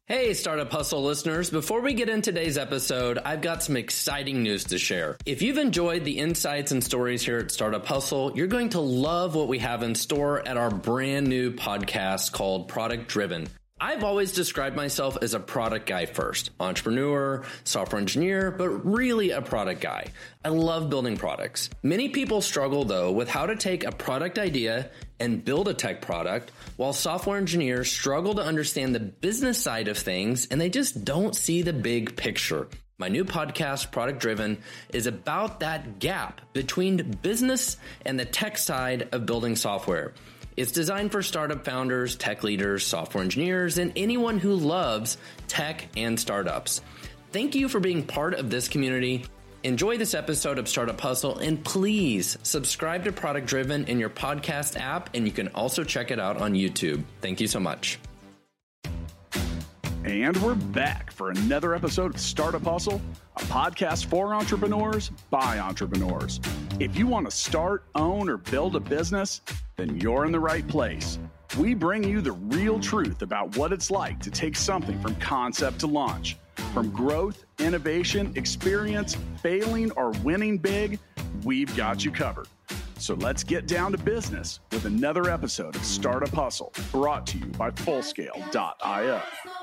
Hey, Startup Hustle listeners. Before we get into today's episode, I've got some exciting news to share. If you've enjoyed the insights and stories here at Startup Hustle, you're going to love what we have in store at our brand new podcast called Product Driven. I've always described myself as a product guy first, entrepreneur, software engineer, but really a product guy. I love building products. Many people struggle though with how to take a product idea and build a tech product, while software engineers struggle to understand the business side of things and they just don't see the big picture. My new podcast, Product Driven, is about that gap between business and the tech side of building software. It's designed for startup founders, tech leaders, software engineers, and anyone who loves tech and startups. Thank you for being part of this community. Enjoy this episode of Startup Hustle, and please subscribe to Product Driven in your podcast app, and you can also check it out on YouTube. Thank you so much. And we're back for another episode of Startup Hustle, a podcast for entrepreneurs by entrepreneurs. If you want to start, own, or build a business, then you're in the right place. We bring you the real truth about what it's like to take something from concept to launch. From growth, innovation, experience, failing, or winning big, we've got you covered. So let's get down to business with another episode of Startup Hustle, brought to you by Fullscale.io.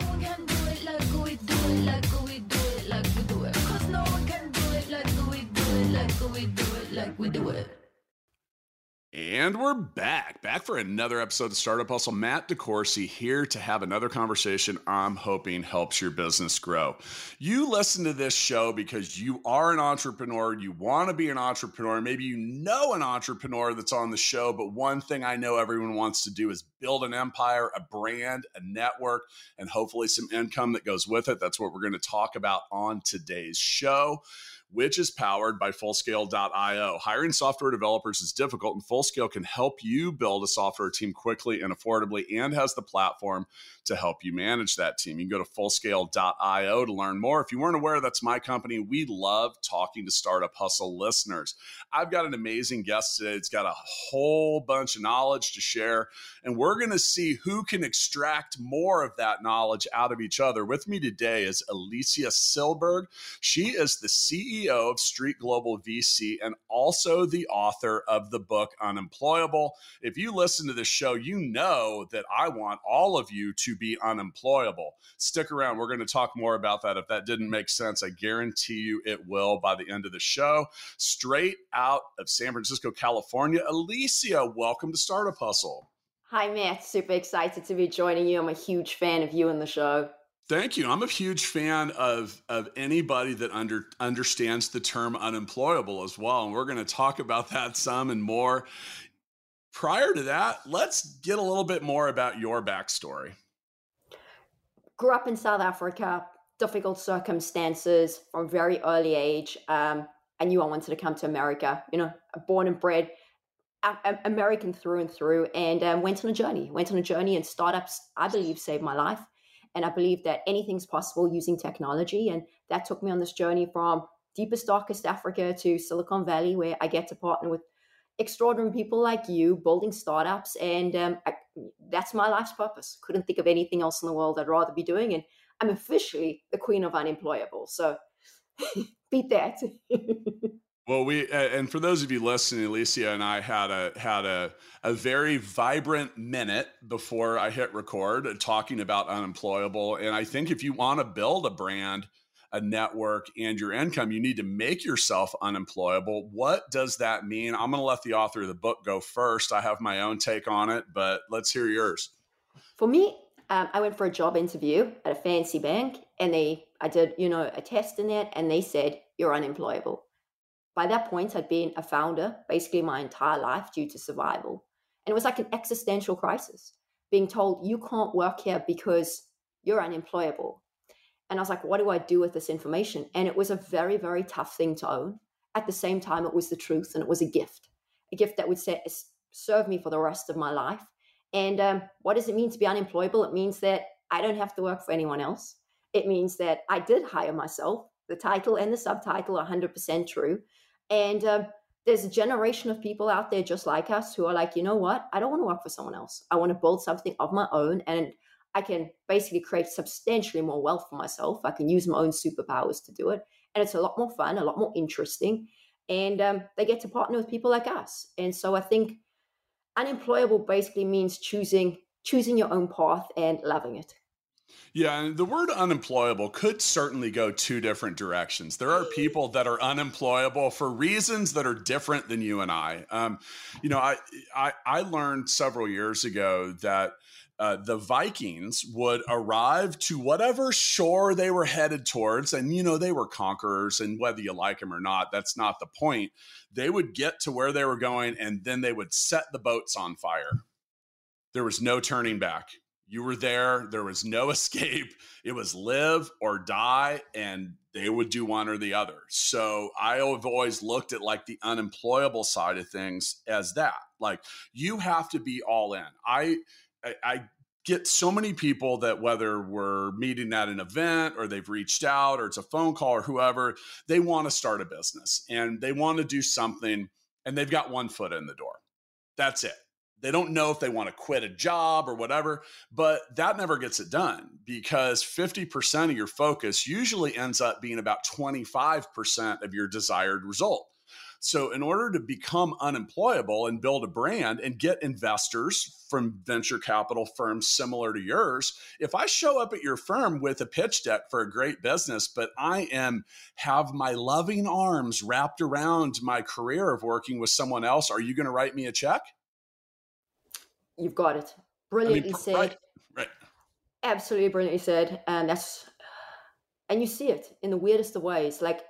And we're back for another episode of Startup Hustle. Matt DeCoursey here to have another conversation I'm hoping helps your business grow. You listen to this show because you are an entrepreneur, you want to be an entrepreneur, maybe you know an entrepreneur that's on the show, but one thing I know everyone wants to do is build an empire, a brand, a network, and hopefully some income that goes with it. That's what we're going to talk about on today's show, which is powered by Fullscale.io. Hiring software developers is difficult, and Fullscale can help you build a software team quickly and affordably, and has the platform to help you manage that team. You can go to Fullscale.io to learn more. If you weren't aware, that's my company. We love talking to Startup Hustle listeners. I've got an amazing guest today. It's got a whole bunch of knowledge to share, and we're going to see who can extract more of that knowledge out of each other. With me today is Alicia Silberg. She is the CEO of Street Global VC and also the author of the book Unemployable. If you listen to this show, you know that I want all of you to be unemployable. Stick around. We're going to talk more about that. If that didn't make sense, I guarantee you it will by the end of the show. Straight out of San Francisco, California, Alicia, welcome to Startup Hustle. Hi, Matt. Super excited to be joining you. I'm a huge fan of you and the show. Thank you. I'm a huge fan of anybody that understands the term unemployable as well. And we're going to talk about that some and more. Prior to that, let's get a little bit more about your backstory. Grew up in South Africa, difficult circumstances from a very early age. I knew I wanted to come to America, born and bred American through and through, and went on a journey, and startups, I believe, saved my life. And I believe that anything's possible using technology. And that took me on this journey from deepest, darkest Africa to Silicon Valley, where I get to partner with extraordinary people like you, building startups. And that's my life's purpose. Couldn't think of anything else in the world I'd rather be doing. And I'm officially the queen of unemployable. So beat that. Well, and for those of you listening, Alicia and I had a very vibrant minute before I hit record talking about Unemployable. And I think if you want to build a brand, a network, and your income, you need to make yourself unemployable. What does that mean? I'm going to let the author of the book go first. I have my own take on it, but let's hear yours. For me, I went for a job interview at a fancy bank, and I did, a test in it, and they said, you're unemployable. By that point, I'd been a founder basically my entire life due to survival. And it was like an existential crisis, being told you can't work here because you're unemployable. And I was like, what do I do with this information? And it was a very, very tough thing to own. At the same time, it was the truth, and it was a gift that would serve me for the rest of my life. And what does it mean to be unemployable? It means that I don't have to work for anyone else. It means that I did hire myself. The title and the subtitle are 100% true. And there's a generation of people out there just like us who are like, you know what? I don't want to work for someone else. I want to build something of my own. And I can basically create substantially more wealth for myself. I can use my own superpowers to do it. And it's a lot more fun, a lot more interesting. And they get to partner with people like us. And so I think unemployable basically means choosing your own path and loving it. Yeah, and the word unemployable could certainly go two different directions. There are people that are unemployable for reasons that are different than you and I. I learned several years ago that the Vikings would arrive to whatever shore they were headed towards, and they were conquerors, and whether you like them or not, that's not the point. They would get to where they were going, and then they would set the boats on fire. There was no turning back. You were there. There was no escape. It was live or die, and they would do one or the other. So I have always looked at like the unemployable side of things as that. Like, you have to be all in. I get so many people that, whether we're meeting at an event or they've reached out or it's a phone call or whoever, they want to start a business and they want to do something, and they've got one foot in the door. That's it. They don't know if they want to quit a job or whatever, but that never gets it done, because 50% of your focus usually ends up being about 25% of your desired result. So in order to become unemployable and build a brand and get investors from venture capital firms similar to yours, if I show up at your firm with a pitch deck for a great business, but I have my loving arms wrapped around my career of working with someone else, are you going to write me a check? You've got it. Brilliantly said. Right. Absolutely brilliantly said. And you see it in the weirdest of ways. Like,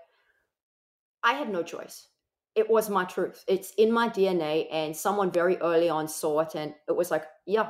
I had no choice. It was my truth. It's in my DNA, and someone very early on saw it, and it was like, yeah,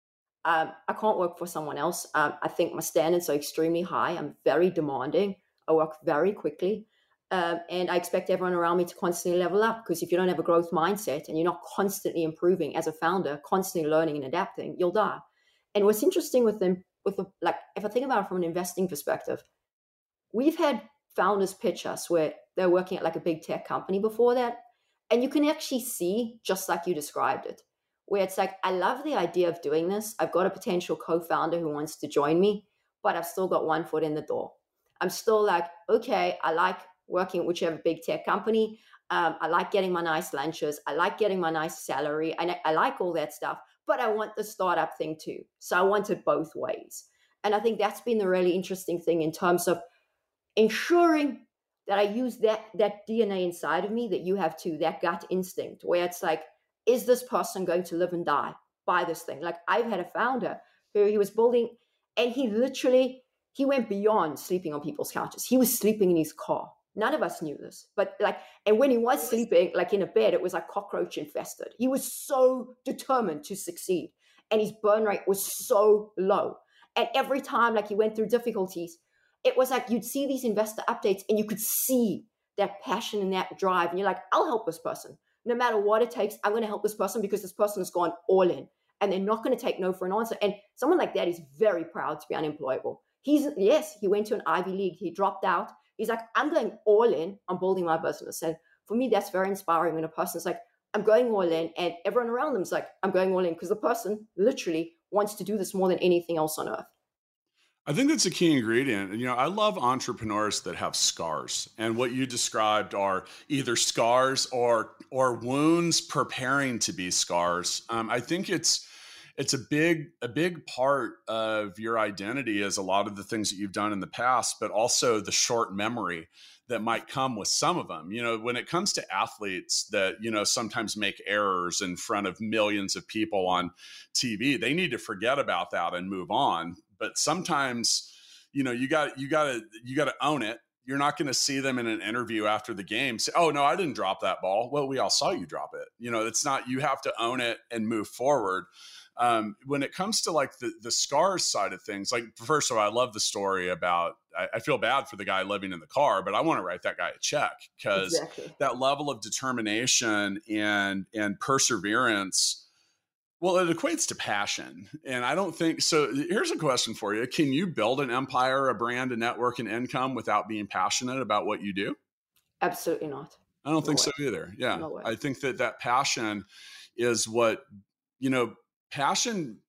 I can't work for someone else. I think my standards are extremely high. I'm very demanding. I work very quickly. And I expect everyone around me to constantly level up, because if you don't have a growth mindset and you're not constantly improving as a founder, constantly learning and adapting, you'll die. And what's interesting with them, like, if I think about it from an investing perspective, we've had founders pitch us where they're working at like a big tech company before that. And you can actually see, just like you described it, where it's like, I love the idea of doing this. I've got a potential co-founder who wants to join me, but I've still got one foot in the door. I'm still like, okay, I like working at whichever big tech company. I like getting my nice lunches. I like getting my nice salary. And I like all that stuff, but I want the startup thing too. So I want it both ways. And I think that's been the really interesting thing in terms of ensuring that I use that DNA inside of me that you have too, that gut instinct, where it's like, is this person going to live and die by this thing? Like, I've had a founder who he was building, and he went beyond sleeping on people's couches. He was sleeping in his car. None of us knew this, but and when he was sleeping, like in a bed, it was like cockroach infested. He was so determined to succeed, and his burn rate was so low. And every time, like, he went through difficulties, it was like you'd see these investor updates and you could see that passion and that drive. And you're like, I'll help this person. No matter what it takes, I'm going to help this person, because this person has gone all in and they're not going to take no for an answer. And someone like that is very proud to be unemployable. He went to an Ivy League. He dropped out. He's like, I'm going all in on building my business. And for me, that's very inspiring when a person's like, I'm going all in, and everyone around them is like, I'm going all in, because the person literally wants to do this more than anything else on earth. I think that's a key ingredient. I love entrepreneurs that have scars. And what you described are either scars or wounds preparing to be scars. I think it's a big part of your identity is a lot of the things that you've done in the past, but also the short memory that might come with some of them. When it comes to athletes that, sometimes make errors in front of millions of people on TV, they need to forget about that and move on. But sometimes, you got to own it. You're not going to see them in an interview after the game say, oh no, I didn't drop that ball. Well, we all saw you drop it. It's not, you have to own it and move forward. When it comes to like the scars side of things, like, first of all, I love the story about, I feel bad for the guy living in the car, but I want to write that guy a check, because Exactly. that level of determination and perseverance, well, it equates to passion. And I don't think so. Here's a question for you. Can you build an empire, a brand, a network, and income without being passionate about what you do? Absolutely not. I don't think so either. Yeah. No way. I think that passion is what, passion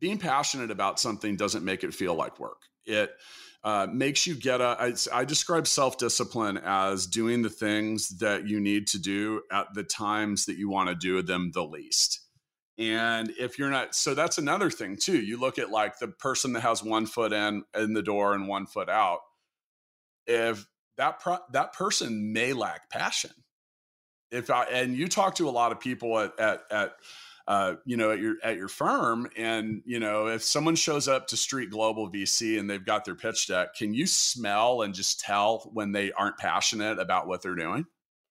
being passionate about something doesn't make it feel like work. It makes you I describe self-discipline as doing the things that you need to do at the times that you want to do them the least. And if you're not, so that's another thing too. You look at like the person that has one foot in the door and one foot out. If that person may lack passion. And you talk to a lot of people at your firm, and if someone shows up to Street Global VC and they've got their pitch deck, can you smell and just tell when they aren't passionate about what they're doing?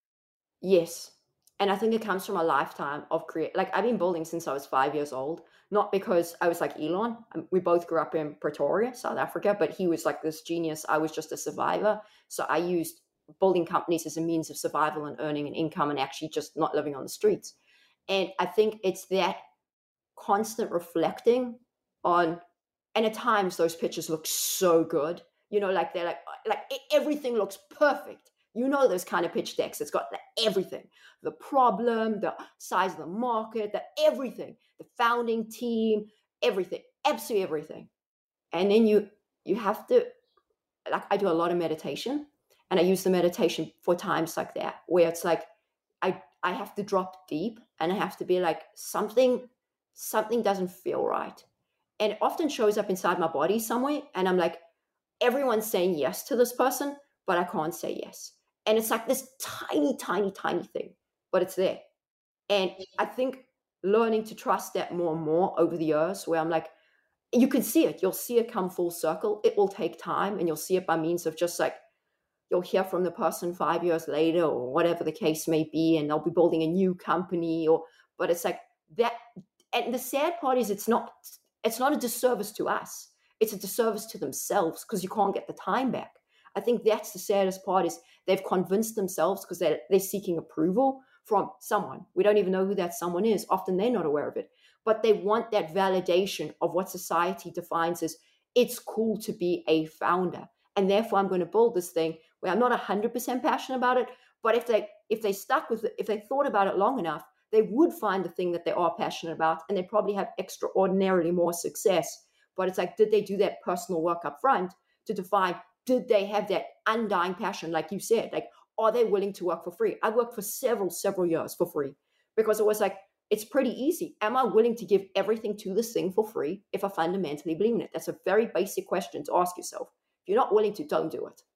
Yes. And I think it comes from a lifetime of I've been building since I was 5 years old, not because I was like Elon. We both grew up in Pretoria, South Africa, but he was like this genius. I was just a survivor. So I used building companies as a means of survival and earning an income and actually just not living on the streets. And I think it's that constant reflecting on, and at times those pictures look so good, like they're like everything looks perfect. Those kind of pitch decks. It's got everything, the problem, the size of the market, everything, the founding team, everything, absolutely everything. And then you have to, I do a lot of meditation, and I use the meditation for times like that, where it's like, I have to drop deep, and I have to be like, something doesn't feel right. And it often shows up inside my body somewhere. And I'm like, everyone's saying yes to this person, but I can't say yes. And it's like this tiny, tiny, tiny thing, but it's there. And I think learning to trust that more and more over the years, where I'm like, you can see it. You'll see it come full circle. It will take time, and you'll see it by means of just like, you'll hear from the person 5 years later or whatever the case may be, and they'll be building a new company but it's like that. And the sad part is it's not a disservice to us. It's a disservice to themselves, because you can't get the time back. I think that's the saddest part, is they've convinced themselves, because they're seeking approval from someone. We don't even know who that someone is. Often they're not aware of it, but they want that validation of what society defines as, it's cool to be a founder. And therefore I'm going to build this thing where I'm not 100% passionate about it. But if they stuck with it, if they thought about it long enough, they would find the thing that they are passionate about, and they probably have extraordinarily more success. But it's like, did they do that personal work up front to define, did they have that undying passion? Like you said, like, are they willing to work for free? I worked for several years for free, because it was like, it's pretty easy. Am I willing to give everything to this thing for free if I fundamentally believe in it? That's a very basic question to ask yourself. If you're not willing to, don't do it.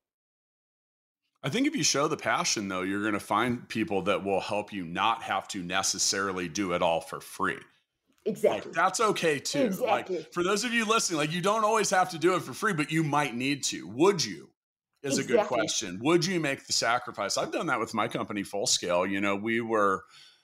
I think if you show the passion, though, you're going to find people that will help you not have to necessarily do it all for free. Exactly. Like, that's okay too. Exactly. Like, for those of you listening, like, you don't always have to do it for free, but you might need to. Would you? Is a good question. Would you make the sacrifice? I've done that with my company, Full Scale. We were,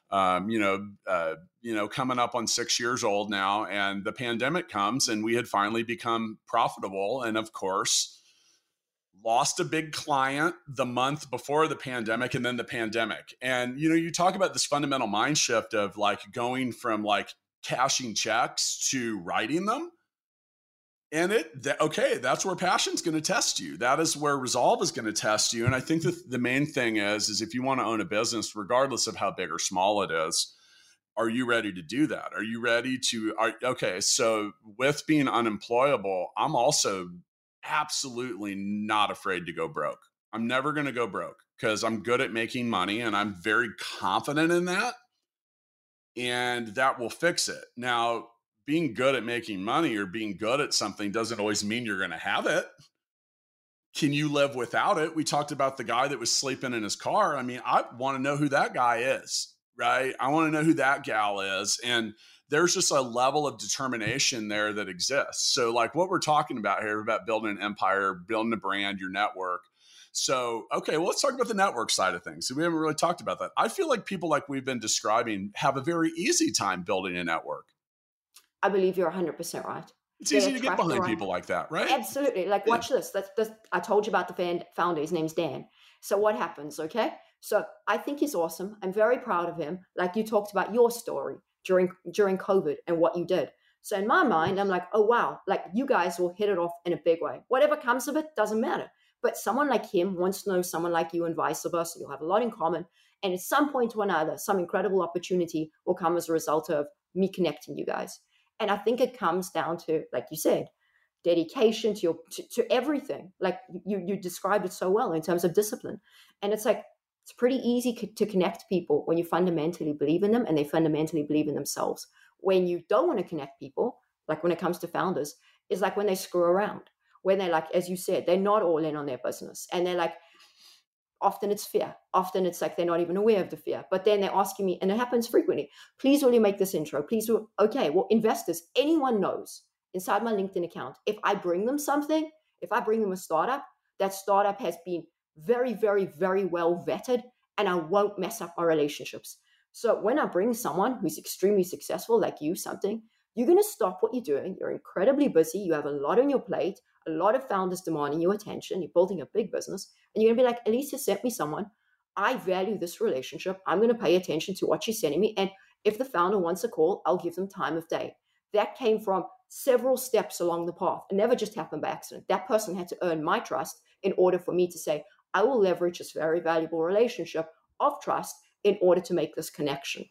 coming up on 6 years old now, and the pandemic comes, and we had finally become profitable. And of course, lost a big client the month before the pandemic, and then the pandemic. And, you talk about this fundamental mind shift of like going from like cashing checks to writing them. And that's where passion's going to test you. That is where resolve is going to test you. And I think that the main thing is if you want to own a business, regardless of how big or small it is, are you ready to do that? Are you ready to, so with being unemployable, I'm also absolutely not afraid to go broke. I'm never going to go broke, because I'm good at making money, and I'm very confident in that. And that will fix it. Now, being good at making money or being good at something doesn't always mean you're going to have it. Can you live without it? We talked about the guy that was sleeping in his car. I mean, I want to know who that guy is, right? I want to know who that gal is. And there's just a level of determination there that exists. So like what we're talking about here, about building an empire, building a brand, your network. So, okay, well, let's talk about the network side of things. So we haven't really talked about that. I feel like people like we've been describing have a very easy time building a network. I believe you're 100% right. It's easy to get behind people like that, right? Absolutely. Like, watch this. I told you about the founder. His name's Dan. So what happens, okay? So I think he's awesome. I'm very proud of him. Like, you talked about your story during COVID and what you did. So in my mind, I'm like, oh, wow, like you guys will hit it off in a big way. Whatever comes of it doesn't matter. But someone like him wants to know someone like you, and vice versa. You'll have a lot in common. And at some point or another, some incredible opportunity will come as a result of me connecting you guys. And I think it comes down to, like you said, dedication to to everything. Like you described it so well in terms of discipline. And it's like, it's pretty easy to connect people when you fundamentally believe in them and they fundamentally believe in themselves. When you don't want to connect people, like when it comes to founders, is like when they screw around, when they're like, as you said, they're not all in on their business. And they're like, often it's fear. Often it's like they're not even aware of the fear. But then they're asking me, and it happens frequently, please will you make this intro? Please will. Okay, well, investors, anyone knows inside my LinkedIn account, if I bring them something, if I bring them a startup, that startup has been very, very, very well vetted, and I won't mess up our relationships. So when I bring someone who's extremely successful, like you, something, you're going to stop what you're doing. You're incredibly busy. You have a lot on your plate, a lot of founders demanding your attention. You're building a big business. And you're going to be like, Alicia sent me someone. I value this relationship. I'm going to pay attention to what she's sending me. And if the founder wants a call, I'll give them time of day. That came from several steps along the path. It never just happened by accident. That person had to earn my trust in order for me to say, I will leverage this very valuable relationship of trust in order to make this connection.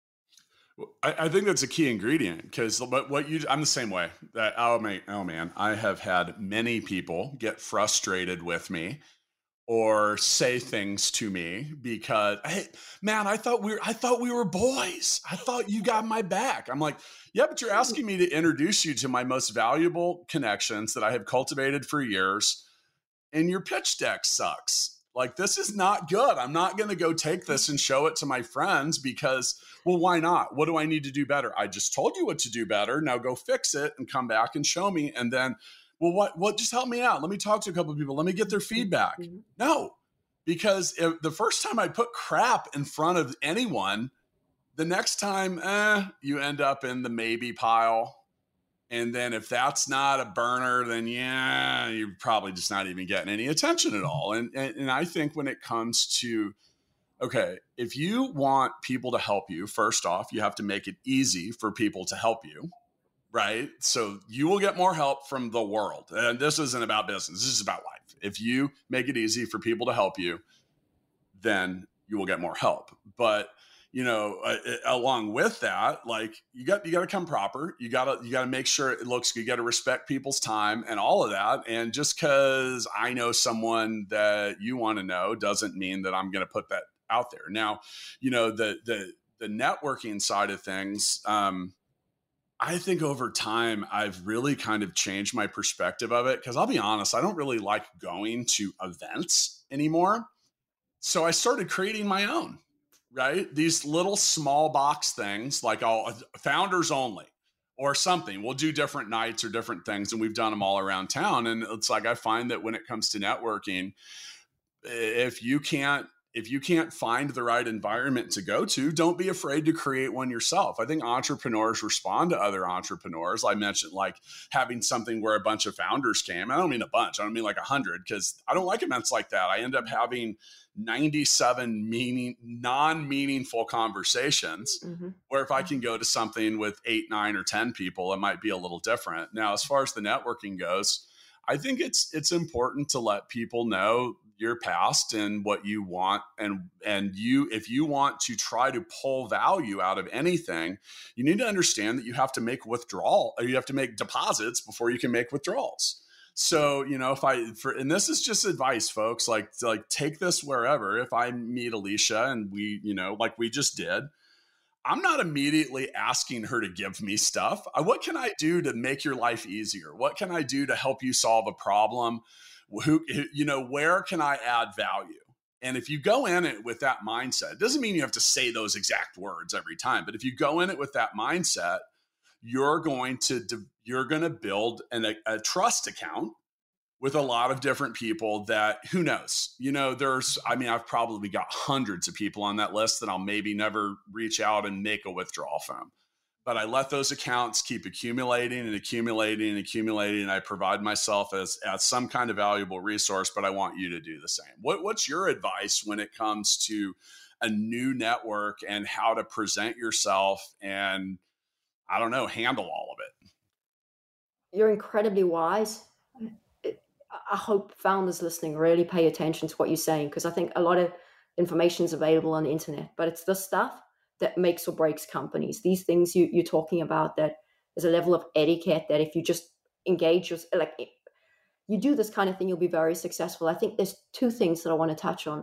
I think that's a key ingredient, because I'm the same way. That oh man, I have had many people get frustrated with me or say things to me because, hey, man, I thought we were boys. I thought you got my back. I'm like, yeah, but you're asking me to introduce you to my most valuable connections that I have cultivated for years, and your pitch deck sucks. Like, this is not good. I'm not going to go take this and show it to my friends because, well, why not? What do I need to do better? I just told you what to do better. Now go fix it and come back and show me. And then, well, what? Just help me out. Let me talk to a couple of people. Let me get their feedback. No, because the first time I put crap in front of anyone, the next time, you end up in the maybe pile. And then if that's not a burner, then yeah, you're probably just not even getting any attention at all. And I think when it comes to, okay, if you want people to help you, first off, you have to make it easy for people to help you, right? So you will get more help from the world. And this isn't about business. This is about life. If you make it easy for people to help you, then you will get more help. But along with that, like you got to come proper. You got to make sure it looks good. You got to respect people's time and all of that. And just because I know someone that you want to know doesn't mean that I'm going to put that out there. Now, the networking side of things, I think over time I've really kind of changed my perspective of it, because I'll be honest, I don't really like going to events anymore. So I started creating my own. Right? These little small box things, like founders only or something. We'll do different nights or different things, and we've done them all around town. And it's like, I find that when it comes to networking, if you can't find the right environment to go to, don't be afraid to create one yourself. I think entrepreneurs respond to other entrepreneurs. I mentioned like having something where a bunch of founders came. I don't mean a bunch. I don't mean like 100, because I don't like events like that. I end up having 97 non-meaningful conversations, where if I can go to something with 8, 9, or 10 people, it might be a little different. Now, as far as the networking goes, I think it's important to let people know your past and what you want. And if you want to try to pull value out of anything, you need to understand that you have to make you have to make deposits before you can make withdrawals. So, and this is just advice, folks, like take this wherever. If I meet Alicia and we, like we just did, I'm not immediately asking her to give me stuff. What can I do to make your life easier? What can I do to help you solve a problem? Where can I add value? And if you go in it with that mindset, it doesn't mean you have to say those exact words every time, but if you go in it with that mindset, you're going to build a trust account with a lot of different people that, who knows, I've probably got hundreds of people on that list that I'll maybe never reach out and make a withdrawal from. But I let those accounts keep accumulating and accumulating and accumulating. And I provide myself as some kind of valuable resource, but I want you to do the same. What's your advice when it comes to a new network and how to present yourself and, I don't know, handle all of it? You're incredibly wise. I hope founders listening really pay attention to what you're saying, because I think a lot of information is available on the internet, but it's the stuff that makes or breaks companies. These things you're talking about that there's a level of etiquette that if you just engage, like you do this kind of thing, you'll be very successful. I think there's two things that I want to touch on.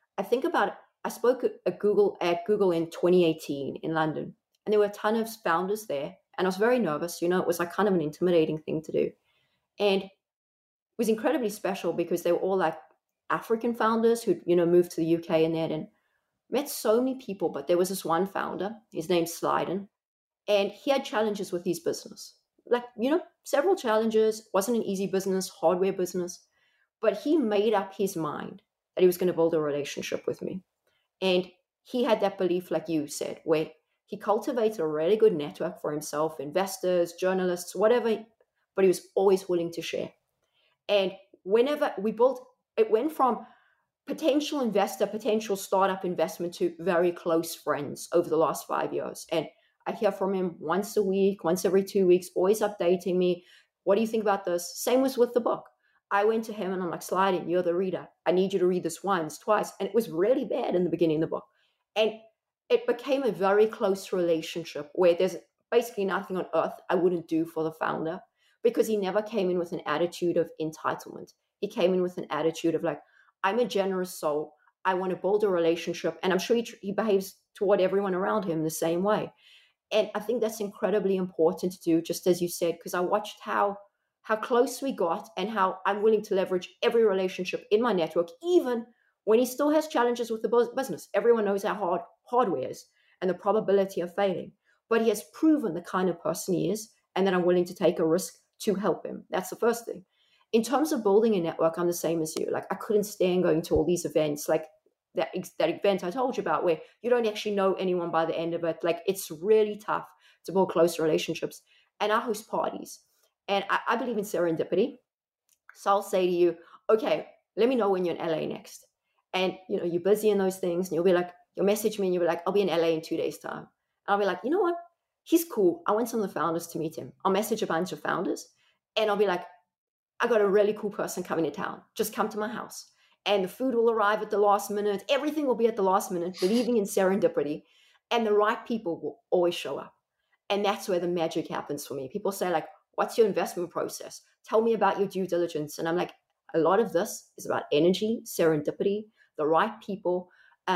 I spoke at Google in 2018 in London, and there were a ton of founders there, and I was very nervous. It was like kind of an intimidating thing to do. And it was incredibly special because they were all like African founders who, moved to the UK and met so many people. But there was this one founder, his name's Slyden, and he had challenges with his business. Like, several challenges, wasn't an easy business, hardware business, but he made up his mind that he was going to build a relationship with me. And he had that belief, like you said, where he cultivated a really good network for himself, investors, journalists, whatever, but he was always willing to share. And whenever we built, it went from potential investor, potential startup investment to very close friends over the last 5 years. And I hear from him once a week, once every 2 weeks, always updating me. What do you think about this? Same was with the book. I went to him and I'm like, Slyden, you're the reader. I need you to read this once, twice. And it was really bad in the beginning of the book. And it became a very close relationship where there's basically nothing on earth I wouldn't do for the founder, because he never came in with an attitude of entitlement. He came in with an attitude of like, I'm a generous soul. I want to build a relationship. And I'm sure he behaves toward everyone around him the same way. And I think that's incredibly important to do, just as you said, because I watched how close we got and how I'm willing to leverage every relationship in my network, even when he still has challenges with the business. Everyone knows how hard hardware is and the probability of failing. But he has proven the kind of person he is, and that I'm willing to take a risk to help him. That's the first thing. In terms of building a network, I'm the same as you. Like, I couldn't stand going to all these events, like that event I told you about, where you don't actually know anyone by the end of it. Like, it's really tough to build close relationships. And I host parties. And I believe in serendipity. So I'll say to you, okay, let me know when you're in LA next. And, you're busy in those things. And you'll message me and you'll be like, I'll be in LA in 2 days' time. And I'll be like, you know what? He's cool. I want some of the founders to meet him. I'll message a bunch of founders and I'll be like, I got a really cool person coming to town. Just come to my house. And the food will arrive at the last minute. Everything will be at the last minute, believing in serendipity. And the right people will always show up. And that's where the magic happens for me. People say, like, what's your investment process? Tell me about your due diligence. And I'm like, a lot of this is about energy, serendipity, the right people.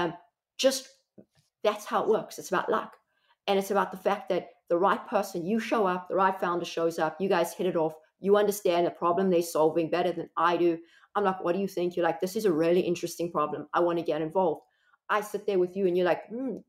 Just that's how it works. It's about luck. And it's about the fact that the right person, you show up, the right founder shows up, you guys hit it off, you understand the problem they're solving better than I do. I'm like, what do you think? You're like, this is a really interesting problem. I want to get involved. I sit there with you and you're like,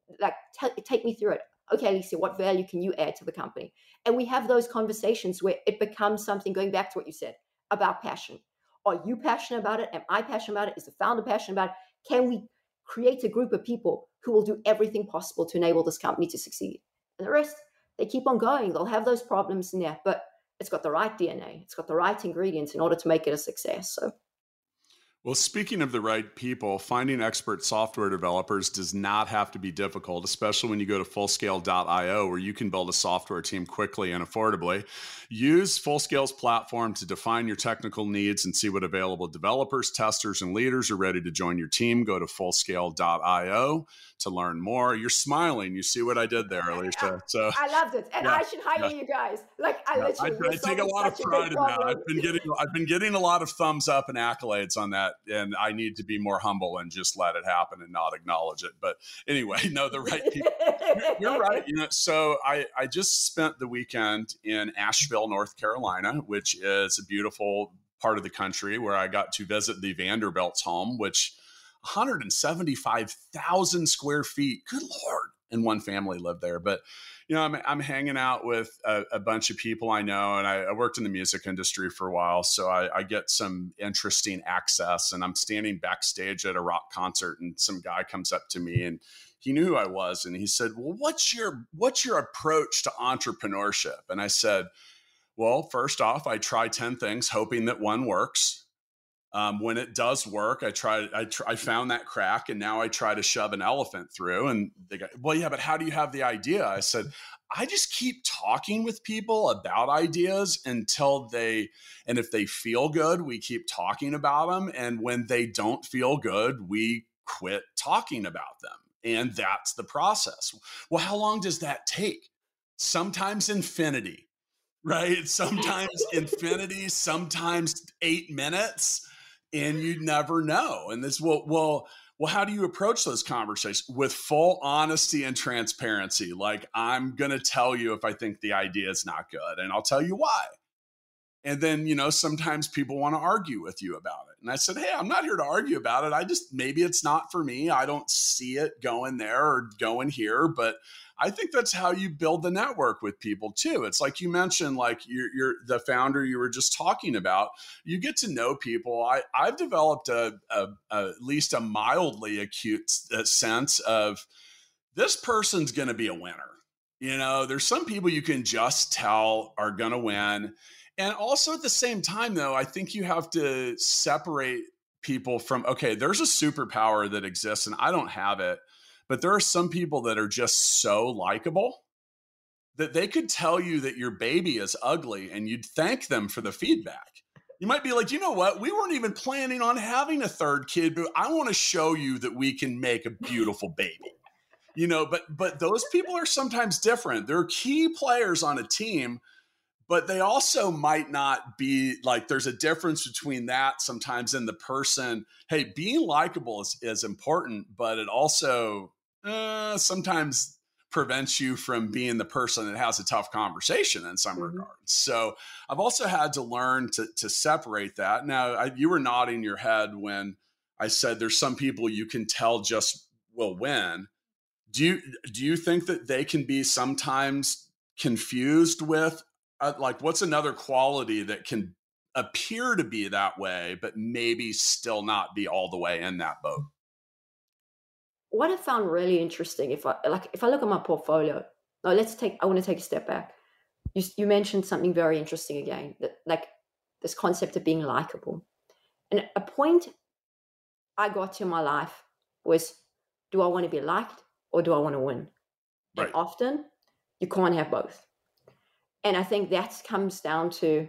take me through it. Okay, Alicia, what value can you add to the company? And we have those conversations where it becomes something, going back to what you said, about passion. Are you passionate about it? Am I passionate about it? Is the founder passionate about it? Can we create a group of people who will do everything possible to enable this company to succeed? And the rest, they keep on going. They'll have those problems in there, but it's got the right DNA. It's got the right ingredients in order to make it a success. So. Well, speaking of the right people, finding expert software developers does not have to be difficult, especially when you go to Fullscale.io, where you can build a software team quickly and affordably. Use Fullscale's platform to define your technical needs and see what available developers, testers, and leaders are ready to join your team. Go to Fullscale.io to learn more. You're smiling. You see what I did there, Alicia. So I loved it, and I should hire you guys. Like, I take a lot of pride in that. I've been getting a lot of thumbs up and accolades on that, and I need to be more humble and just let it happen and not acknowledge it. But anyway, no, the right people. You're right. So I just spent the weekend in Asheville, North Carolina, which is a beautiful part of the country where I got to visit the Vanderbilt's home, which 175,000 square feet. Good Lord. And one family lived there. But, I'm hanging out with a bunch of people I know, and I worked in the music industry for a while. So I get some interesting access, and I'm standing backstage at a rock concert, and some guy comes up to me and he knew who I was. And he said, well, what's your approach to entrepreneurship? And I said, well, first off, I try 10 things hoping that one works. When it does work, I found that crack, and now I try to shove an elephant through. And they go, well, yeah, but how do you have the idea? I said, I just keep talking with people about ideas until and if they feel good, we keep talking about them. And when they don't feel good, we quit talking about them. And that's the process. Well, how long does that take? Sometimes infinity. right? Sometimes infinity, sometimes 8 minutes, and you never know. And this well, how do you approach those conversations? With full honesty and transparency. Like, I'm going to tell you if I think the idea is not good, and I'll tell you why. And then, sometimes people want to argue with you about it. And I said, hey, I'm not here to argue about it. Maybe it's not for me. I don't see it going there or going here. But I think that's how you build the network with people too. It's like you mentioned, like you're the founder you were just talking about. You get to know people. I've developed at least a mildly acute sense of this person's going to be a winner. There's some people you can just tell are going to win. And also at the same time, though, I think you have to separate people from, okay, there's a superpower that exists and I don't have it, but there are some people that are just so likable that they could tell you that your baby is ugly and you'd thank them for the feedback. You might be like, you know what? We weren't even planning on having a third kid, but I want to show you that we can make a beautiful baby. But those people are sometimes different. They're key players on a team, but they also might not be like, there's a difference between that sometimes in the person. Hey, being likable is important, but it also sometimes prevents you from being the person that has a tough conversation in some regards. So I've also had to learn to separate that. Now, you were nodding your head when I said there's some people you can tell just will win. Do you think that they can be sometimes confused with, like, what's another quality that can appear to be that way, but maybe still not be all the way in that boat? What I found really interesting, if I look at my portfolio, I want to take a step back. You mentioned something very interesting again, that like this concept of being likable. And a point I got to in my life was, do I want to be liked or do I want to win? Right. And often you can't have both. And I think that comes down to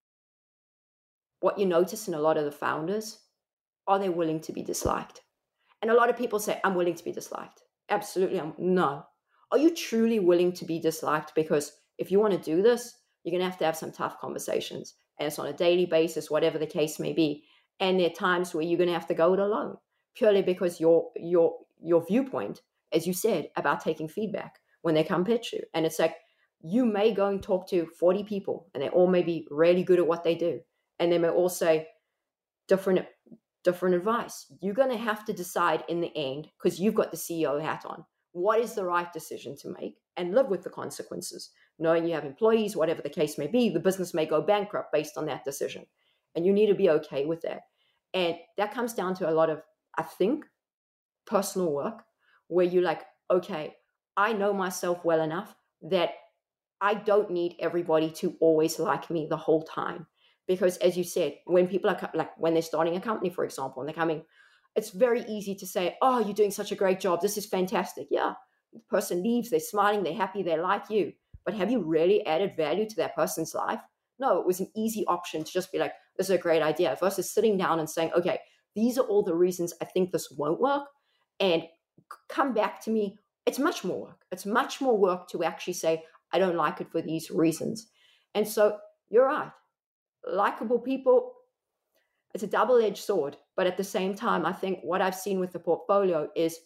what you notice in a lot of the founders. Are they willing to be disliked? And a lot of people say, I'm willing to be disliked. Absolutely. No. Are you truly willing to be disliked? Because if you want to do this, you're going to have some tough conversations. And it's on a daily basis, whatever the case may be. And there are times where you're going to have to go it alone, purely because your viewpoint, as you said, about taking feedback when they come pitch you. And it's like, you may go and talk to 40 people and they all may be really good at what they do. And they may all say different advice. You're going to have to decide in the end, because you've got the CEO hat on, what is the right decision to make and live with the consequences. Knowing you have employees, whatever the case may be, the business may go bankrupt based on that decision. And you need to be okay with that. And that comes down to a lot of, I think, personal work where you're like, okay, I know myself well enough that I don't need everybody to always like me the whole time. Because as you said, when people are when they're starting a company, for example, and they're coming, it's very easy to say, oh, you're doing such a great job. This is fantastic. Yeah. The person leaves, they're smiling, they're happy, they like you. But have you really added value to that person's life? No, it was an easy option to just be like, this is a great idea, versus sitting down and saying, okay, these are all the reasons I think this won't work. And come back to me. It's much more work. It's much more work to actually say, I don't like it for these reasons. And so you're right. Likable people, it's a double-edged sword. But at the same time, I think what I've seen with the portfolio is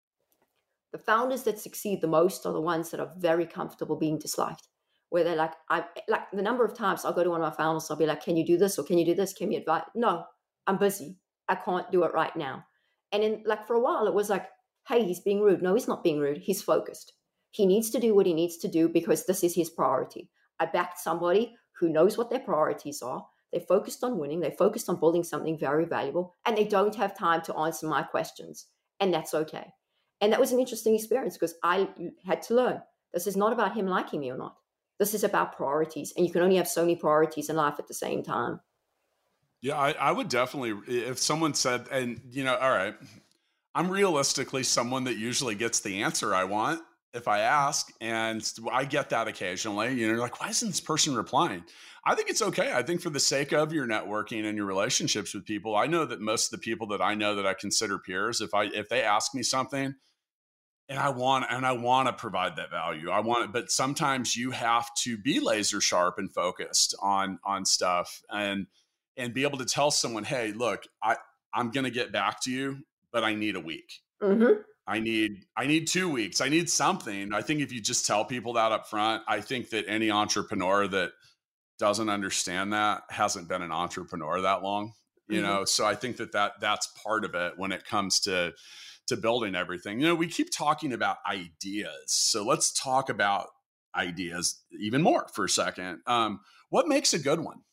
the founders that succeed the most are the ones that are very comfortable being disliked. Where they're like, the number of times I'll go to one of my founders, I'll be like, can you do this? Or can you do this? Can you advise? No, I'm busy. I can't do it right now. And in for a while, it was like, hey, he's being rude. No, he's not being rude. He's focused. He needs to do what he needs to do because this is his priority. I backed somebody who knows what their priorities are. They're focused on winning. They're focused on building something very valuable, and they don't have time to answer my questions. And that's okay. And that was an interesting experience because I had to learn this is not about him liking me or not. This is about priorities, and you can only have so many priorities in life at the same time. Yeah, I would definitely, if someone said, and all right, I'm realistically someone that usually gets the answer I want if I ask, and I get that occasionally, like, why isn't this person replying? I think it's okay. I think for the sake of your networking and your relationships with people, I know that most of the people that I know that I consider peers, if they ask me something and I want to provide that value. I want it, but sometimes you have to be laser sharp and focused on stuff and be able to tell someone, hey, look, I'm going to get back to you, but I need a week. Mm-hmm. I need 2 weeks. I need something. I think if you just tell people that up front, I think that any entrepreneur that doesn't understand that hasn't been an entrepreneur that long, you know? So I think that's part of it when it comes to building everything. You know, we keep talking about ideas. So let's talk about ideas even more for a second. What makes a good one?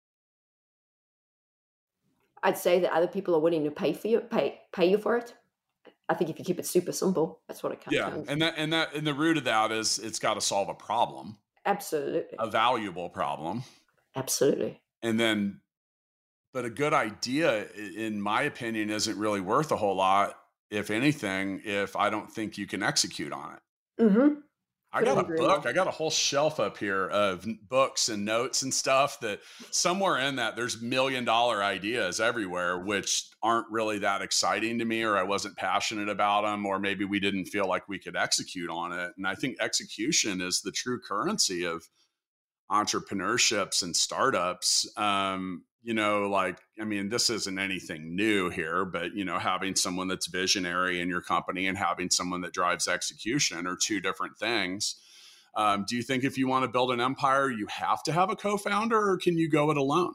I'd say that other people are willing to pay you for it. I think if you keep it super simple, that's what it comes down to. And the root of that is it's got to solve a problem. Absolutely. A valuable problem. Absolutely. And then, but a good idea, in my opinion, isn't really worth a whole lot, if anything, if I don't think you can execute on it. Mm-hmm. I got a book. I got a whole shelf up here of books and notes and stuff that somewhere in that there's $1 million ideas everywhere, which aren't really that exciting to me, or I wasn't passionate about them, or maybe we didn't feel like we could execute on it. And I think execution is the true currency of entrepreneurships and startups. You know, like, I mean, this isn't anything new here, but, you know, having someone that's visionary in your company and having someone that drives execution are two different things. Do you think if you want to build an empire, you have to have a co-founder, or can you go it alone?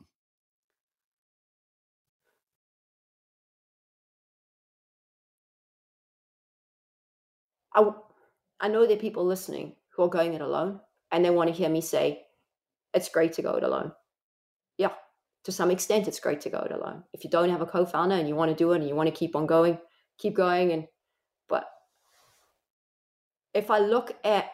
I know there are people listening who are going it alone, and they want to hear me say, it's great to go it alone. Yeah. To some extent, it's great to go it alone. If you don't have a co-founder and you want to do it and you want to keep on going, keep going. But if I look at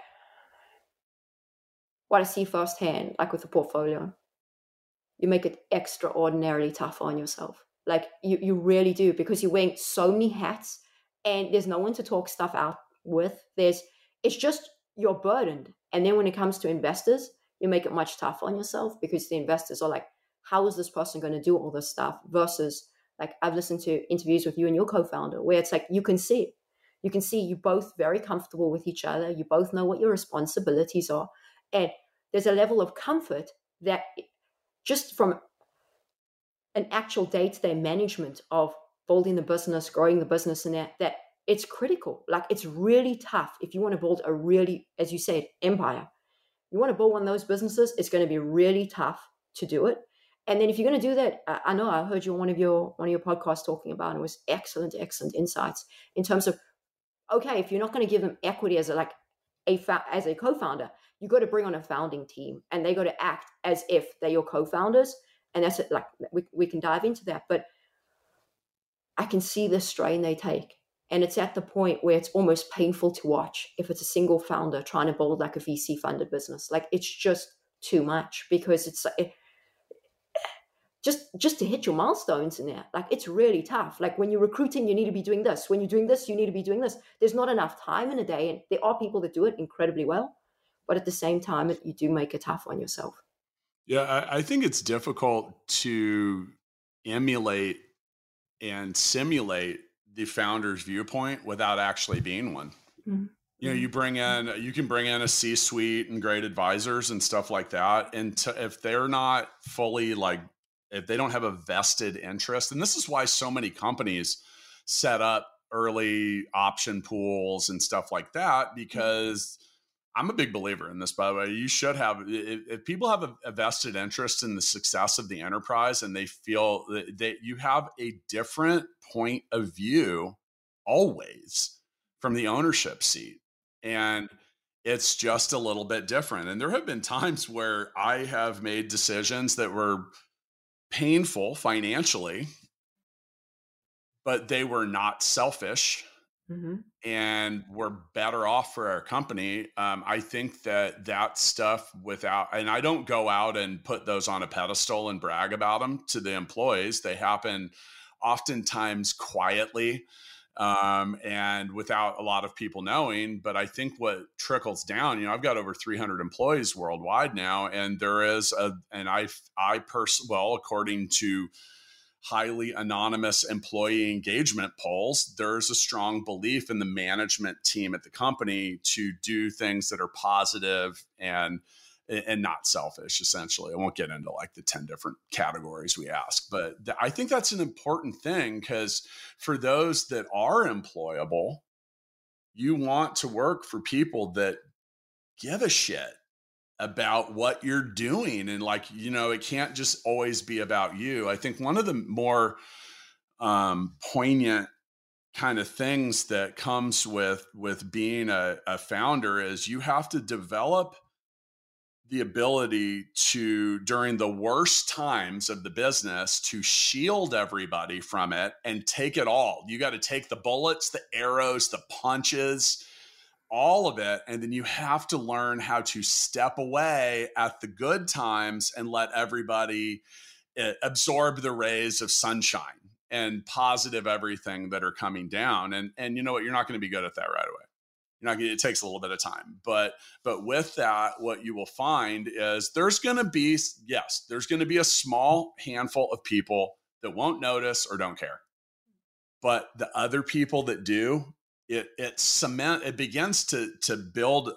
what I see firsthand, like with the portfolio, you make it extraordinarily tough on yourself. Like you really do, because you're wearing so many hats and there's no one to talk stuff out with. It's just you're burdened. And then when it comes to investors, you make it much tougher on yourself, because the investors are like, how is this person going to do all this stuff? Versus, like, I've listened to interviews with you and your co-founder where it's like, you can see it. You can see you're both very comfortable with each other. You both know what your responsibilities are. And there's a level of comfort that just from an actual day-to-day management of building the business, growing the business, and that it's critical. Like, it's really tough if you want to build a really, as you said, empire. You want to build one of those businesses, it's going to be really tough to do it. And then if you're going to do that, I know I heard you on one of your podcasts talking about, and it was excellent insights in terms of, okay, if you're not going to give them equity as a co-founder, you got to bring on a founding team, and they got to act as if they're your co-founders. And that's it. Like, we can dive into that, but I can see the strain they take. And it's at the point where it's almost painful to watch if it's a single founder trying to build like a VC funded business. Like, it's just too much, because it's just to hit your milestones in there. Like, it's really tough. Like, when you're recruiting, you need to be doing this. When you're doing this, you need to be doing this. There's not enough time in a day. And there are people that do it incredibly well, but at the same time, you do make it tough on yourself. Yeah, I think it's difficult to emulate and simulate the founder's viewpoint without actually being one. Mm-hmm. You know, you can bring in a C-suite and great advisors and stuff like that. And if they're not fully, like, if they don't have a vested interest, and this is why so many companies set up early option pools and stuff like that, because I'm a big believer in this, by the way. You should have, if people have a vested interest in the success of the enterprise, and they feel that you have a different point of view always from the ownership seat. And it's just a little bit different. And there have been times where I have made decisions that were painful financially, but they were not selfish. Mm-hmm. And we're better off for our company. I think that stuff and I don't go out and put those on a pedestal and brag about them to the employees. They happen oftentimes quietly and without a lot of people knowing. But I think what trickles down, I've got over 300 employees worldwide now, and there is according to highly anonymous employee engagement polls, there's a strong belief in the management team at the company to do things that are positive and not selfish, essentially. I won't get into like the 10 different categories we ask, but I think that's an important thing, because for those that are employable, you want to work for people that give a shit about what you're doing. And like, it can't just always be about you. I think one of the more poignant kind of things that comes with being a founder is you have to develop the ability to, during the worst times of the business, to shield everybody from it and take it all. You got to take the bullets, the arrows, the punches, all of it. And then you have to learn how to step away at the good times and let everybody absorb the rays of sunshine and positive everything that are coming down. And you know what? You're not going to be good at that right away. It takes a little bit of time, but with that, what you will find is there's going to be a small handful of people that won't notice or don't care, but the other people that do, it begins to build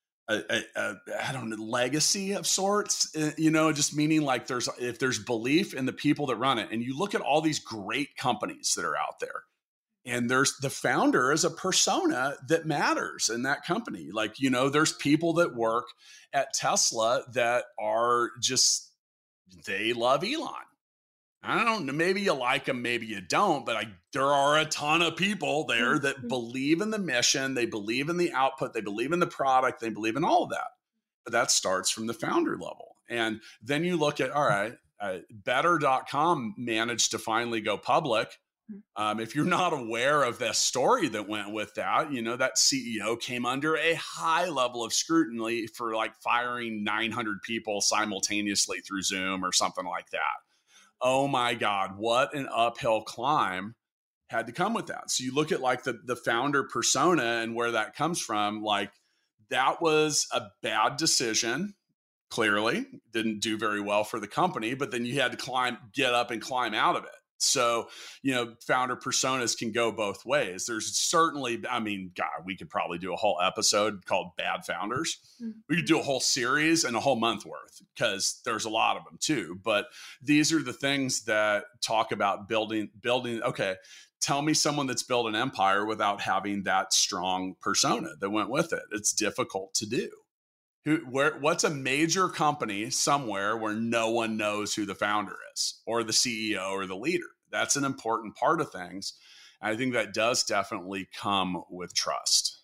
a legacy of sorts, just meaning like if there's belief in the people that run it. And you look at all these great companies that are out there, and there's the founder is a persona that matters in that company. Like, there's people that work at Tesla that are just, they love Elon. I don't know, maybe you like them, maybe you don't, but there are a ton of people there that believe in the mission, they believe in the output, they believe in the product, they believe in all of that. But that starts from the founder level. And then you look at, all right, Better.com managed to finally go public. If you're not aware of the story that went with that, that CEO came under a high level of scrutiny for like firing 900 people simultaneously through Zoom or something like that. Oh my God, what an uphill climb had to come with that. So you look at like the founder persona and where that comes from, like that was a bad decision. Clearly didn't do very well for the company, but then you had to get up and climb out of it. So, founder personas can go both ways. There's certainly, God, we could probably do a whole episode called Bad Founders. We could do a whole series and a whole month worth, because there's a lot of them too. But these are the things that talk about building. Okay, tell me someone that's built an empire without having that strong persona that went with it. It's difficult to do. What's a major company somewhere where no one knows who the founder is or the CEO or the leader? That's an important part of things. And I think that does definitely come with trust.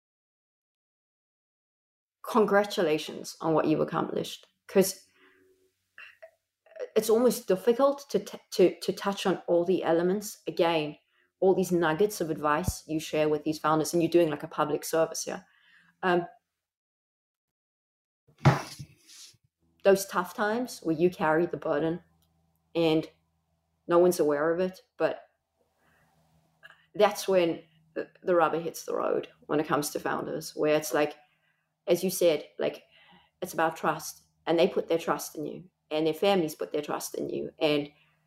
Congratulations on what you've accomplished, because it's almost difficult to touch on all the elements. Again, all these nuggets of advice you share with these founders, and you're doing like a public service here. Those tough times where you carry the burden and no one's aware of it, but that's when the rubber hits the road when it comes to founders, where it's like, as you said, like it's about trust, and they put their trust in you, and their families put their trust in you, and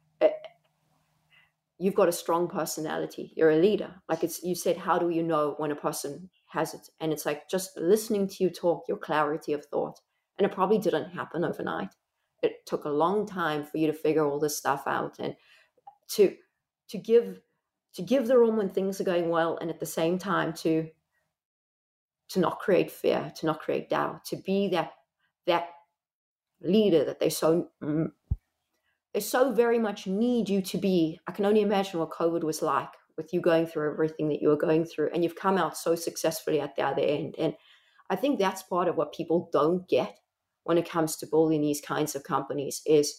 you've got a strong personality. You're a leader. Like you said, how do you know when a person has it? And it's like just listening to you talk, your clarity of thought. And it probably didn't happen overnight. It took a long time for you to figure all this stuff out, and to give the room when things are going well, and at the same time to not create fear, to not create doubt, to be that leader that they so very much need you to be. I can only imagine what COVID was like with you going through everything that you were going through, and you've come out so successfully at the other end. And I think that's part of what people don't get when it comes to building these kinds of companies is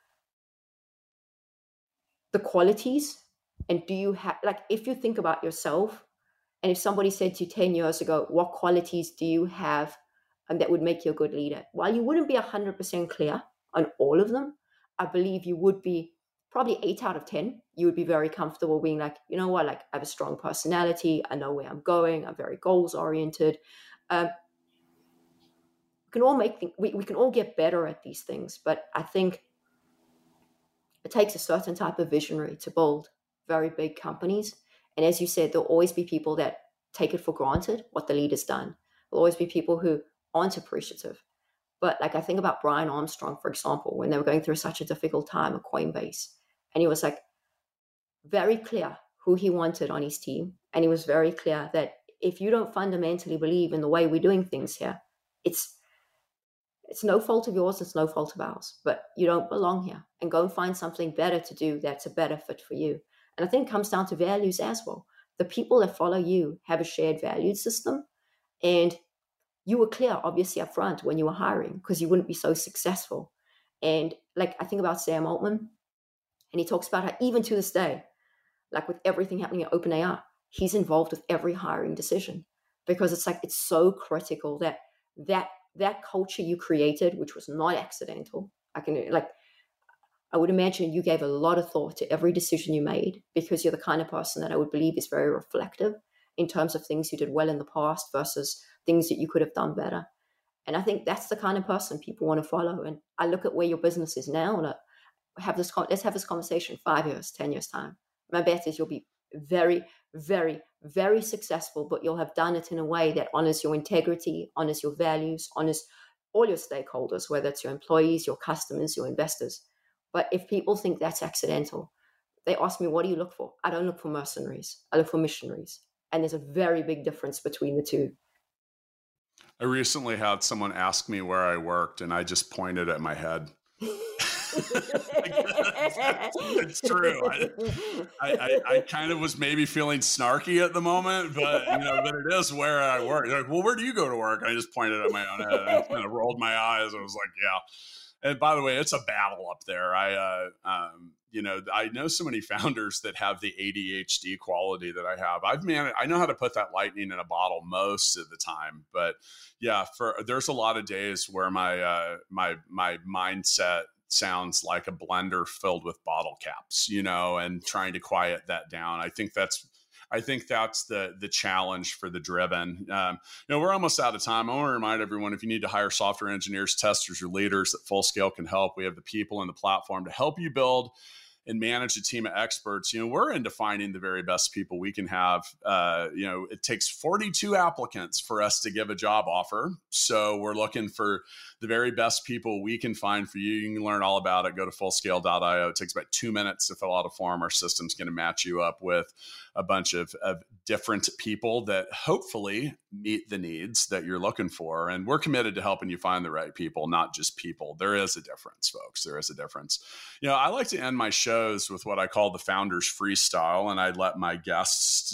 the qualities. And do you have, like, if you think about yourself, and if somebody said to you 10 years ago, what qualities do you have that would make you a good leader? While you wouldn't be 100% clear on all of them, I believe you would be probably 8 out of 10. You would be very comfortable being like, you know what, like I have a strong personality. I know where I'm going. I'm very goals oriented. We can all we can all get better at these things, but I think It takes a certain type of visionary to build very big companies. And as you said, there'll always be people that take it for granted what the leader's done. There'll always be people who aren't appreciative. But like I think about Brian Armstrong, for example, when they were going through such a difficult time at Coinbase, and he was like very clear who he wanted on his team. And he was very clear that if you don't fundamentally believe in the way we're doing things here, it's no fault of yours, it's no fault of ours, but you don't belong here, and go and find something better to do that's a better fit for you. And I think it comes down to values as well. The people that follow you have a shared value system, and you were clear, obviously, up front when you were hiring, because you wouldn't be so successful. And like I think about Sam Altman, and he talks about how even to this day, like with everything happening at OpenAI, he's involved with every hiring decision, because it's like it's so critical that culture you created, which was not accidental. I would imagine you gave a lot of thought to every decision you made, because you're the kind of person that I would believe is very reflective in terms of things you did well in the past versus things that you could have done better. And I think that's the kind of person people want to follow. And I look at where your business is now, and let's have this conversation 5 years, 10 years time. My bet is you'll be very, very, very successful, but you'll have done it in a way that honors your integrity, honors your values, honors all your stakeholders, whether it's your employees, your customers, your investors. But if people think that's accidental, they ask me, what do you look for? I don't look for mercenaries. I look for missionaries. And there's a very big difference between the two. I recently had someone ask me where I worked, and I just pointed at my head. It's true. I kind of was maybe feeling snarky at the moment, but but it is where I work. They're like, well, where do you go to work? I just pointed at my own head. I kind of rolled my eyes. I was like, yeah. And by the way, it's a battle up there. I know so many founders that have the ADHD quality that I have. I know how to put that lightning in a bottle most of the time, but yeah, there's a lot of days where my mindset sounds like a blender filled with bottle caps, and trying to quiet that down. I think that's the challenge for the driven. We're almost out of time. I want to remind everyone, if you need to hire software engineers, testers, or leaders, that Fullscale can help. We have the people and the platform to help you build and manage a team of experts. We're into finding the very best people we can have. It takes 42 applicants for us to give a job offer. So we're looking for the very best people we can find for you. You can learn all about it. Go to fullscale.io. It takes about 2 minutes to fill out a form. Our system's going to match you up with a bunch of different people that hopefully meet the needs that you're looking for. And we're committed to helping you find the right people, not just people. There is a difference, folks. There is a difference. I like to end my shows with what I call the Founders Freestyle, and I let my guests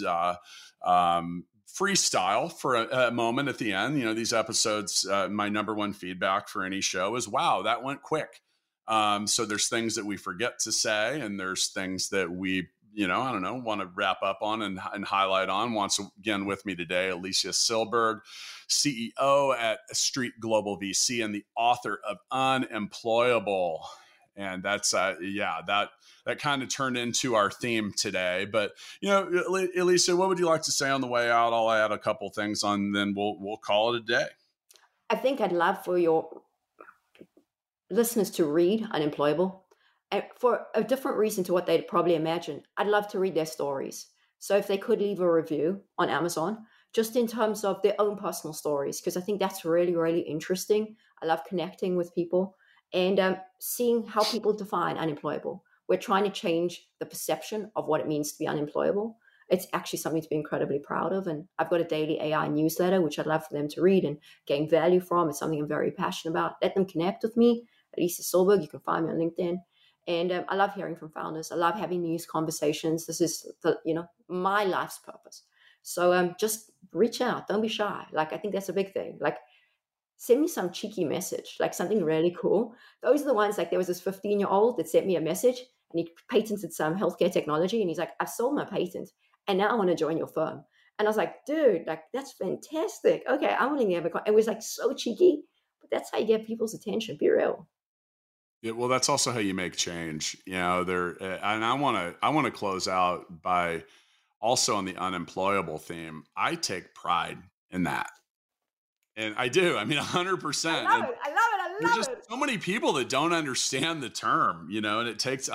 freestyle for a moment at the end. These episodes, my number one feedback for any show is, wow, that went quick. So there's things that we forget to say, and there's things that we want to wrap up on and highlight on. Once again with me today, Alicia Silberg, CEO at Street Global VC and the author of Unemployable. And that's, that kind of turned into our theme today. But, Alicia, what would you like to say on the way out? I'll add a couple things on, then we'll call it a day. I think I'd love for your listeners to read Unemployable. And for a different reason to what they'd probably imagine, I'd love to read their stories. So if they could leave a review on Amazon, just in terms of their own personal stories, because I think that's really, really interesting. I love connecting with people and seeing how people define unemployable. We're trying to change the perception of what it means to be unemployable. It's actually something to be incredibly proud of. And I've got a daily AI newsletter, which I'd love for them to read and gain value from. It's something I'm very passionate about. Let them connect with me. Alicia Silberg, you can find me on LinkedIn. And I love hearing from founders. I love having these conversations. This is my life's purpose. So just reach out. Don't be shy. I think that's a big thing. Send me some cheeky message, something really cool. Those are the ones, there was this 15-year-old that sent me a message and he patented some healthcare technology. And he's like, I've sold my patent and now I want to join your firm. And I was like, dude, that's fantastic. Okay, I'm willing to have it was so cheeky, but that's how you get people's attention. Be real. Yeah, well, that's also how you make change. And I want to close out by also on the unemployable theme. I take pride in that. And I do. 100%. I love it. there's just so many people that don't understand the term, and it takes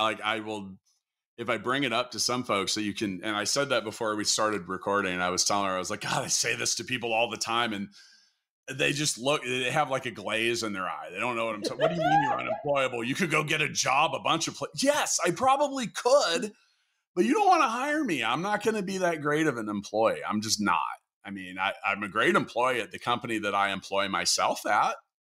if I bring it up to some folks that you can, and I said that before we started recording, I was telling her, I was like, God, I say this to people all the time. And they just they have like a glaze in their eye. They don't know what I'm talking. What do you mean you're unemployable? You could go get a job a bunch of places. Yes, I probably could, but you don't want to hire me. I'm not going to be that great of an employee. I'm just not. I mean, I'm a great employee at the company that I employ myself at.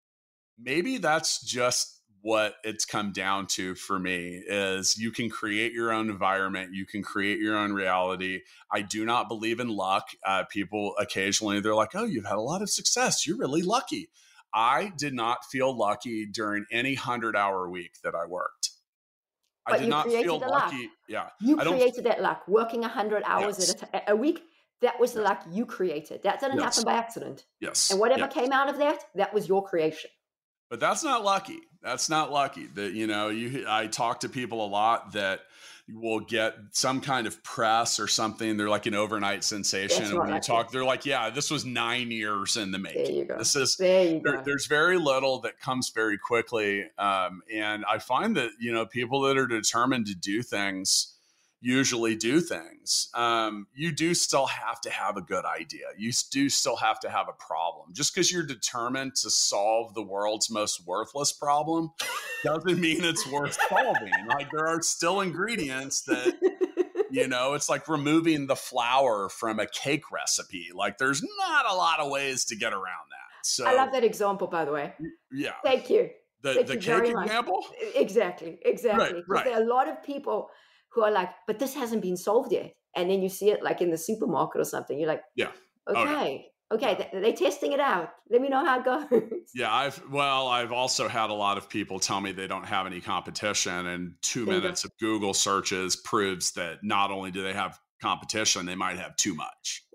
Maybe that's just what it's come down to for me is you can create your own environment. You can create your own reality. I do not believe in luck. People occasionally, they're like, oh, you've had a lot of success. You're really lucky. I did not feel lucky during any 100-hour week that I worked. But I did not feel lucky. Luck. Yeah. You created that luck. Working 100 hours a week, that was the luck you created. That didn't happen by accident. Yes. And whatever came out of that, that was your creation. But that's not lucky. That's not lucky. That I talk to people a lot that will get some kind of press or something. They're like an overnight sensation. And when you talk, they're like, yeah, this was 9 years in the making. There you go. There's very little that comes very quickly. And I find that, people that are determined to do things usually do things. You do still have to have a good idea. You do still have to have a problem. Just because you're determined to solve the world's most worthless problem doesn't mean it's worth solving. Like there are still ingredients that, it's like removing the flour from a cake recipe. Like there's not a lot of ways to get around that. So I love that example, by the way. Yeah. Thank you. The cake example? Exactly. Right. There are a lot of people who are like, but this hasn't been solved yet. And then you see it like in the supermarket or something. You're like, yeah, okay, they're testing it out. Let me know how it goes. Yeah, I've also had a lot of people tell me they don't have any competition, and 2 minutes of Google searches proves that not only do they have competition, they might have too much.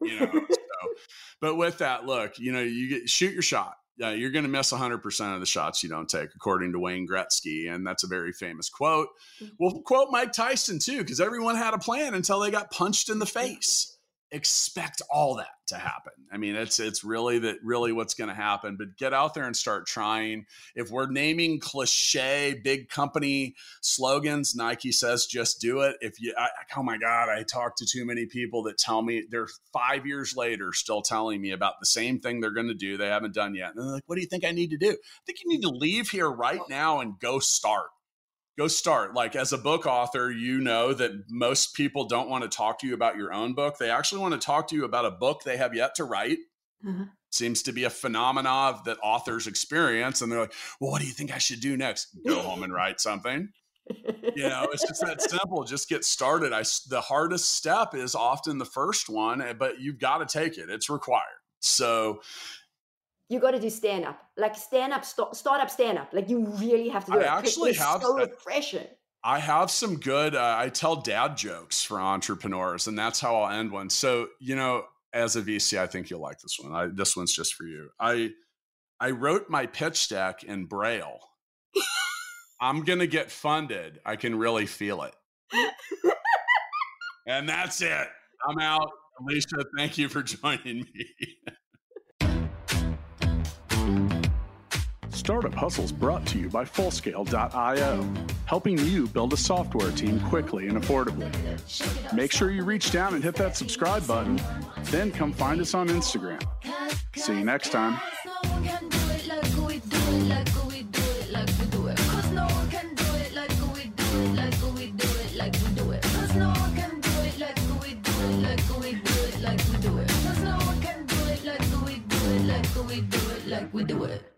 But with that, look, shoot your shot. You're going to miss 100% of the shots you don't take, according to Wayne Gretzky. And that's a very famous quote. We'll quote Mike Tyson, too, because everyone had a plan until they got punched in the face. Expect all that to happen. I mean, it's really what's going to happen. But get out there and start trying. If we're naming cliche big company slogans, Nike says just do it. Oh my God, I talk to too many people that tell me they're 5 years later still telling me about the same thing they're going to do they haven't done yet. And they're like, what do you think I need to do? I think you need to leave here right now and go start. Go start. Like as a book author, that most people don't want to talk to you about your own book. They actually want to talk to you about a book they have yet to write. Mm-hmm. Seems to be a phenomenon that authors experience. And they're like, well, what do you think I should do next? Go home and write something. It's just that simple. Just get started. The hardest step is often the first one, but you've got to take it. It's required. So you got to do stand-up, like stand-up, start-up, stand-up. Like you really have to do it. Actually have so refreshing. I have some good, I tell dad jokes for entrepreneurs, and that's how I'll end one. So, as a VC, I think you'll like this one. This one's just for you. I wrote my pitch deck in Braille. I'm going to get funded. I can really feel it. And that's it. I'm out. Alicia, thank you for joining me. Startup Hustles brought to you by Fullscale.io, helping you build a software team quickly and affordably. Make sure you reach down and hit that subscribe button, then come find us on Instagram. See you next time. We do it.